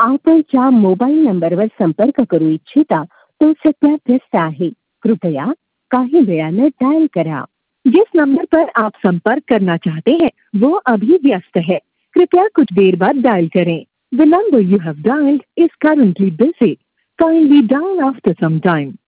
आपण ज्या मोबाईल नंबरवर संपर्क करू इच्छिता तो सध्या व्यस्त आहे। कृपया काही वेळानं डायल करा। जिस नंबर पर आप संपर्क करना चाहते हैं वो अभी व्यस्त है। कृपया कुछ देर बाद डायल करें। The number you have dialled is currently busy. Kindly dial after some time.